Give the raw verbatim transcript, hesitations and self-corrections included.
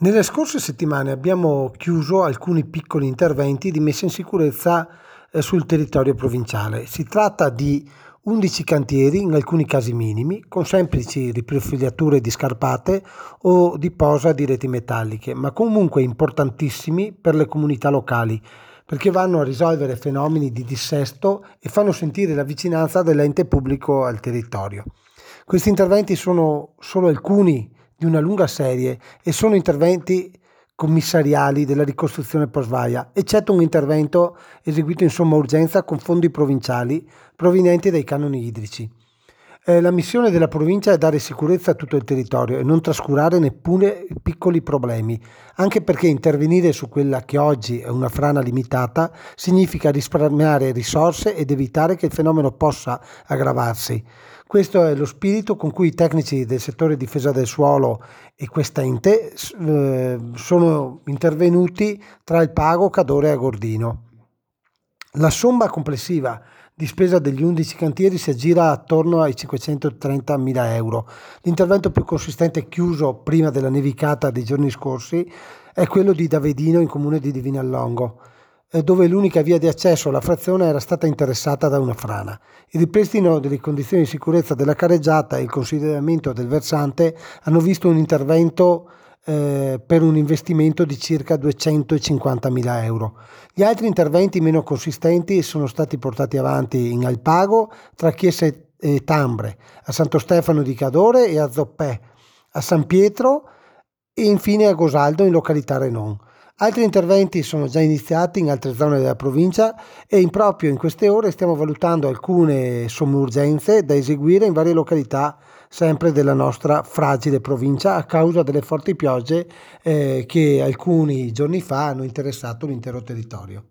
Nelle scorse settimane abbiamo chiuso alcuni piccoli interventi di messa in sicurezza eh, sul territorio provinciale. Si tratta di undici cantieri, in alcuni casi minimi, con semplici riprofilature di scarpate o di posa di reti metalliche, ma comunque importantissimi per le comunità locali, perché vanno a risolvere fenomeni di dissesto e fanno sentire la vicinanza dell'ente pubblico al territorio. Questi interventi sono solo alcuni di una lunga serie e sono interventi commissariali della ricostruzione post-vaia, eccetto un intervento eseguito in somma urgenza con fondi provinciali provenienti dai canoni idrici. Eh, la missione della provincia è dare sicurezza a tutto il territorio e non trascurare neppure piccoli problemi, anche perché intervenire su quella che oggi è una frana limitata significa risparmiare risorse ed evitare che il fenomeno possa aggravarsi. Questo è lo spirito con cui i tecnici del settore difesa del suolo e quest'ente eh, sono intervenuti tra il Pago, Cadore e Agordino. La somma complessiva di spesa degli undici cantieri si aggira attorno ai cinquecentotrentamila euro. L'intervento più consistente chiuso prima della nevicata dei giorni scorsi è quello di Davedino in comune di Divinallongo, dove l'unica via di accesso alla frazione era stata interessata da una frana. Il ripristino delle condizioni di sicurezza della careggiata e il consolidamento del versante hanno visto un intervento eh, per un investimento di circa duecentocinquantamila euro. Gli altri interventi meno consistenti sono stati portati avanti in Alpago, tra Chiesa e Tambre, a Santo Stefano di Cadore e a Zoppè, a San Pietro e infine a Gosaldo in località Renon. Altri interventi sono già iniziati in altre zone della provincia e in proprio in queste ore stiamo valutando alcune somme urgenze da eseguire in varie località sempre della nostra fragile provincia a causa delle forti piogge eh, che alcuni giorni fa hanno interessato l'intero territorio.